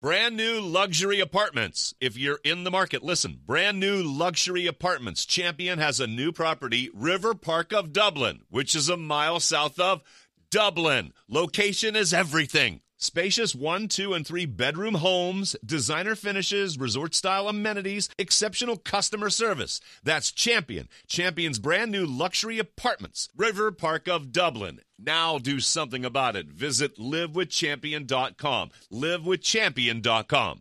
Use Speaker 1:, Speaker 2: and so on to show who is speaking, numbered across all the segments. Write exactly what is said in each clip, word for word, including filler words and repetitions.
Speaker 1: Brand new luxury apartments. If you're in the market, listen. Brand new luxury apartments. Champion has a new property, River Park of Dublin, which is a mile south of Dublin. Location is everything. Spacious one, two, and three bedroom homes, designer finishes, resort-style amenities, exceptional customer service. That's Champion. Champion's brand new luxury apartments, River Park of Dublin. Now do something about it. Visit live with champion dot com. live with champion dot com.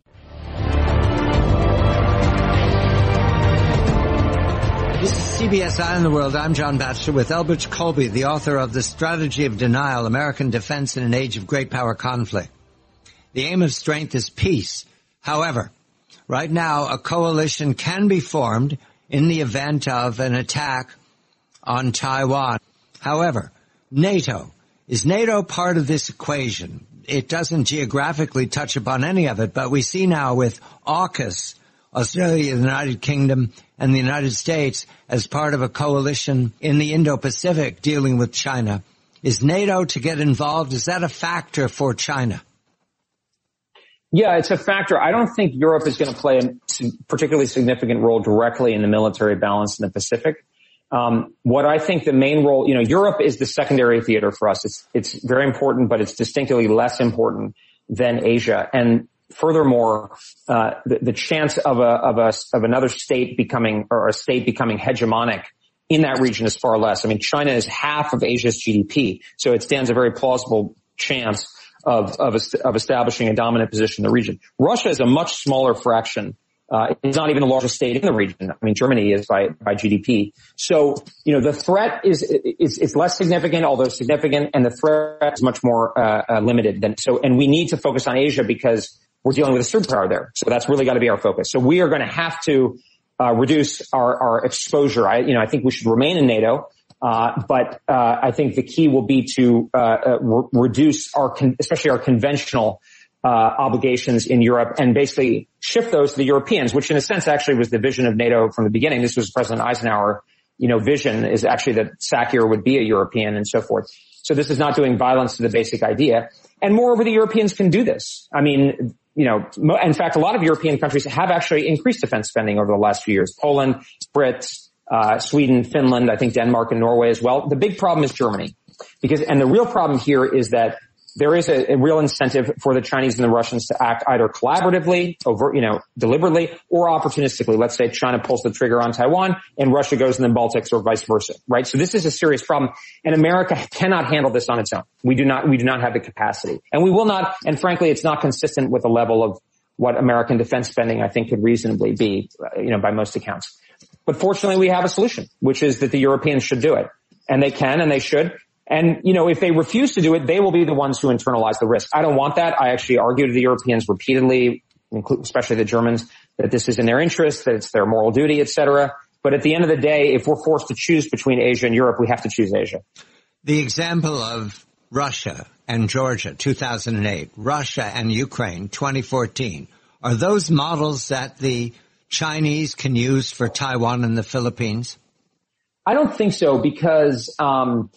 Speaker 2: This is C B S Eye on the World. I'm John Batchelor with Elbridge Colby, the author of The Strategy of Denial, American Defense in an Age of Great Power Conflict. The aim of strength is peace. However, right now, a coalition can be formed in the event of an attack on Taiwan. However, NATO. Is NATO part of this equation? It doesn't geographically touch upon any of it, but we see now with AUKUS, Australia, the United Kingdom, and the United States as part of a coalition in the Indo-Pacific dealing with China. Is NATO to get involved? Is that a factor for China?
Speaker 3: Yeah, it's a factor. I don't think Europe is going to play a particularly significant role directly in the military balance in the Pacific. Um, what I think the main role, you know, Europe is the secondary theater for us. It's, it's very important, but it's distinctly less important than Asia. And furthermore, uh, the, the chance of a, of a, of another state becoming, or a state becoming hegemonic in that region is far less. I mean, China is half of Asia's G D P, so it stands a very plausible chance of, of, of establishing a dominant position in the region. Russia is a much smaller fraction. Uh, it's not even the largest state in the region. I mean, Germany is by, by G D P. So, you know, the threat is, is, is less significant, although significant, and the threat is much more, uh, uh, limited than, so, and we need to focus on Asia because we're dealing with a superpower there. So that's really got to be our focus. So we are going to have to, uh, reduce our, our exposure. I, you know, I think we should remain in NATO. Uh, but, uh, I think the key will be to, uh, uh re- reduce our, con- especially our conventional, Uh, obligations in Europe and basically shift those to the Europeans, which in a sense actually was the vision of NATO from the beginning. This was President Eisenhower, you know, vision is actually that SACEUR would be a European and so forth. So this is not doing violence to the basic idea. And moreover, the Europeans can do this. I mean, you know, mo- in fact, a lot of European countries have actually increased defense spending over the last few years. Poland, Brits, uh, Sweden, Finland, I think Denmark and Norway as well. The big problem is Germany because, and the real problem here is that there is a, a real incentive for the Chinese and the Russians to act either collaboratively, over, you know, deliberately, or opportunistically. Let's say China pulls the trigger on Taiwan and Russia goes in the Baltics or vice versa, right? So this is a serious problem, and America cannot handle this on its own. We do not, we do not have the capacity, and we will not. And frankly, it's not consistent with the level of what American defense spending I think could reasonably be, you know, by most accounts. But fortunately, we have a solution, which is that the Europeans should do it, and they can, and they should. And, you know, if they refuse to do it, they will be the ones who internalize the risk. I don't want that. I actually argue to the Europeans repeatedly, especially the Germans, that this is in their interest, that it's their moral duty, et cetera. But at the end of the day, if we're forced to choose between Asia and Europe, we have to choose Asia.
Speaker 2: The example of Russia and Georgia, two thousand eight, Russia and Ukraine, twenty fourteen, are those models that the Chinese can use for Taiwan and the Philippines?
Speaker 3: I don't think so because, um,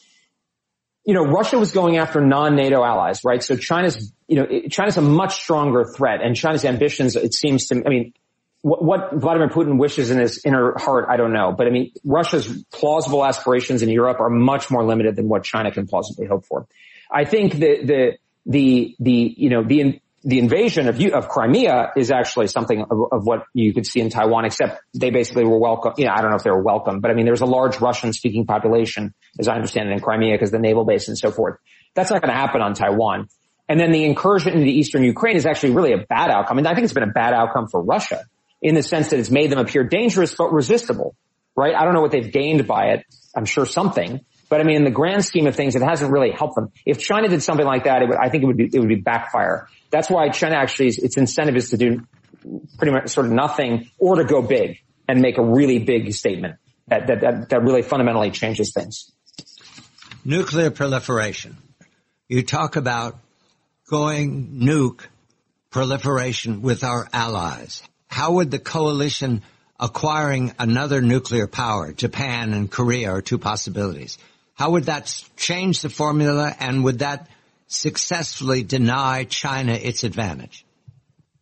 Speaker 3: you know, Russia was going after non-NATO allies, right? So China's, you know, China's a much stronger threat, and China's ambitions, it seems to, I mean, what, what Vladimir Putin wishes in his inner heart, I don't know. But I mean, Russia's plausible aspirations in Europe are much more limited than what China can plausibly hope for. I think the, the, the, the, you know, the, the invasion of, of Crimea is actually something of, of what you could see in Taiwan, except they basically were welcome. You know, I don't know if they were welcome, but I mean, there's a large Russian-speaking population, as I understand it, in Crimea because the naval base and so forth. That's not going to happen on Taiwan. And then the incursion into eastern Ukraine is actually really a bad outcome. I mean, I think it's been a bad outcome for Russia in the sense that it's made them appear dangerous but resistible, right? I don't know what they've gained by it. I'm sure something. But I mean, in the grand scheme of things, it hasn't really helped them. If China did something like that, it would, I think it would be, it would be backfire. That's why China actually, its incentive is to do pretty much sort of nothing or to go big and make a really big statement that, that, that, that really fundamentally changes things.
Speaker 2: Nuclear proliferation. You talk about going nuke proliferation with our allies. How would the coalition acquiring another nuclear power, Japan and Korea are two possibilities. How would that change the formula, and would that successfully deny China its advantage?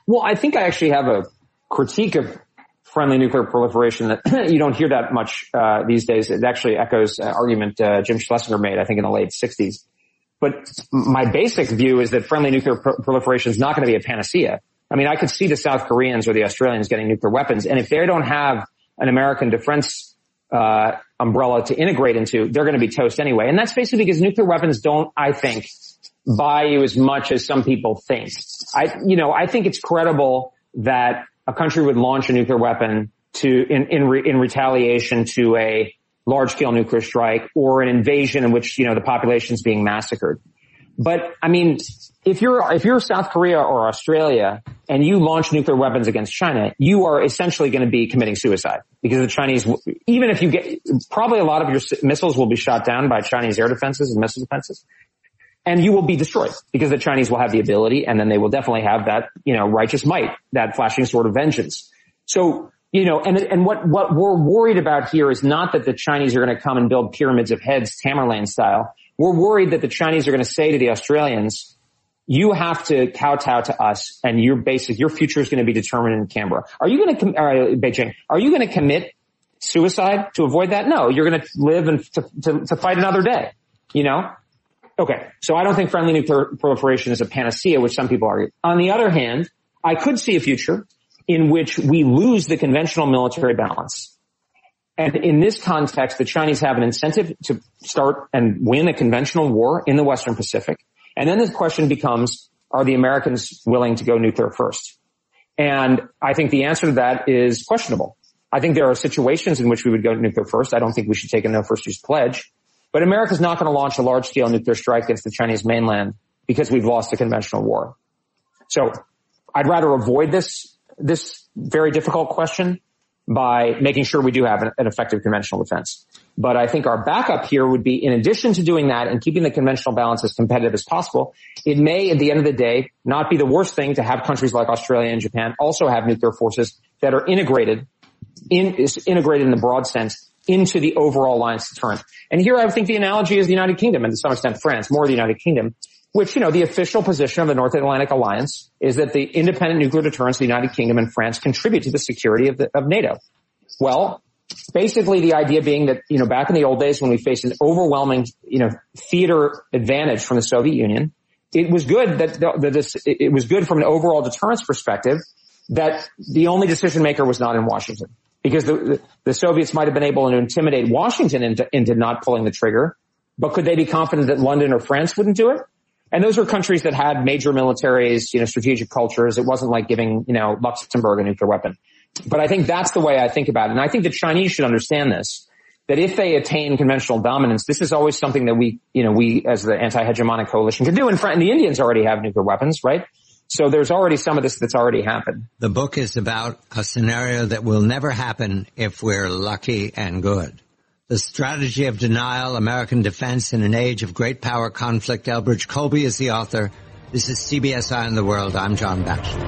Speaker 3: Well, I think I actually have a critique of friendly nuclear proliferation that you don't hear that much uh, these days. It actually echoes an argument uh, Jim Schlesinger made, I think, in the late sixties. But my basic view is that friendly nuclear pro- proliferation is not going to be a panacea. I mean, I could see the South Koreans or the Australians getting nuclear weapons, and if they don't have an American defense uh umbrella to integrate into, they're going to be toast anyway. And that's basically because nuclear weapons don't, I think, buy you as much as some people think. I, you know, I think it's credible that a country would launch a nuclear weapon to, in, in, re, in retaliation to a large-scale nuclear strike or an invasion in which, you know, the population's being massacred. But, I mean, if you're, if you're South Korea or Australia and you launch nuclear weapons against China, you are essentially going to be committing suicide because the Chinese, even if you get, probably a lot of your missiles will be shot down by Chinese air defenses and missile defenses. And you will be destroyed because the Chinese will have the ability, and then they will definitely have that, you know, righteous might, that flashing sword of vengeance. So, you know, and, and what, what we're worried about here is not that the Chinese are going to come and build pyramids of heads, Tamerlane style. We're worried that the Chinese are going to say to the Australians, you have to kowtow to us, and your basic, your future is going to be determined in Canberra. Are you going to, uh, Beijing, are you going to commit suicide to avoid that? No, you're going to live and to, to, to fight another day, you know? Okay, so I don't think friendly nuclear proliferation is a panacea, which some people argue. On the other hand, I could see a future in which we lose the conventional military balance. And in this context, the Chinese have an incentive to start and win a conventional war in the Western Pacific. And then the question becomes, are the Americans willing to go nuclear first? And I think the answer to that is questionable. I think there are situations in which we would go nuclear first. I don't think we should take a no first use pledge. But America's not going to launch a large-scale nuclear strike against the Chinese mainland because we've lost a conventional war. So I'd rather avoid this, this very difficult question by making sure we do have an, an effective conventional defense. But I think our backup here would be, in addition to doing that and keeping the conventional balance as competitive as possible, it may, at the end of the day, not be the worst thing to have countries like Australia and Japan also have nuclear forces that are integrated, in, is integrated in the broad sense, into the overall alliance deterrent. And here I think the analogy is the United Kingdom, and to some extent France, more the United Kingdom, which, you know, the official position of the North Atlantic Alliance is that the independent nuclear deterrents of the United Kingdom and France contribute to the security of, the, of NATO. Well, basically the idea being that, you know, back in the old days when we faced an overwhelming, you know, theater advantage from the Soviet Union, it was good that, that this, it was good from an overall deterrence perspective that the only decision maker was not in Washington. Because the, the Soviets might have been able to intimidate Washington into, into not pulling the trigger, but could they be confident that London or France wouldn't do it? And those were countries that had major militaries, you know, strategic cultures. It wasn't like giving, you know, Luxembourg a nuclear weapon. But I think that's the way I think about it. And I think the Chinese should understand this, that if they attain conventional dominance, this is always something that we, you know, we as the anti-hegemonic coalition can do. And the Indians already have nuclear weapons, right? So there's already some of this that's already happened.
Speaker 2: The book is about a scenario that will never happen if we're lucky and good. The Strategy of Denial, American Defense in an Age of Great Power Conflict. Elbridge Colby is the author. This is C B S Eye on the World. I'm John Batchelor.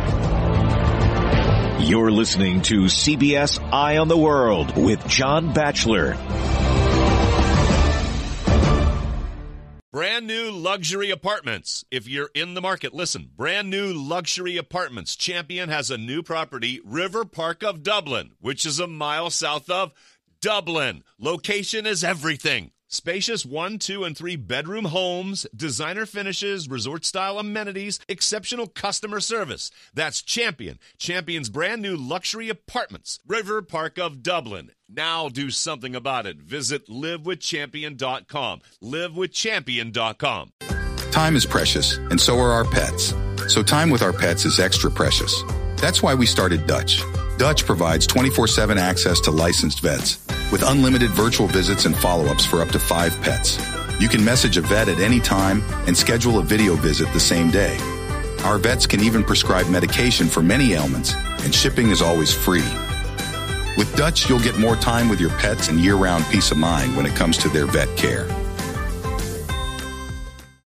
Speaker 4: You're listening to C B S Eye on the World with John Batchelor.
Speaker 1: Brand new luxury apartments. If you're in the market, listen. Brand new luxury apartments. Champion has a new property, River Park of Dublin, which is a mile south of Dublin. Location is everything. Spacious one, two, and three bedroom homes, designer finishes, resort-style amenities, exceptional customer service. That's Champion. Champion's brand new luxury apartments, River Park of Dublin. Now do something about it. Visit live with champion dot com. live with champion dot com.
Speaker 5: Time is precious, and so are our pets. So time with our pets is extra precious. That's why we started Dutch. Dutch provides twenty-four seven access to licensed vets with unlimited virtual visits and follow-ups for up to five pets. You can message a vet at any time and schedule a video visit the same day. Our vets can even prescribe medication for many ailments, and shipping is always free. With Dutch, you'll get more time with your pets and year-round peace of mind when it comes to their vet care.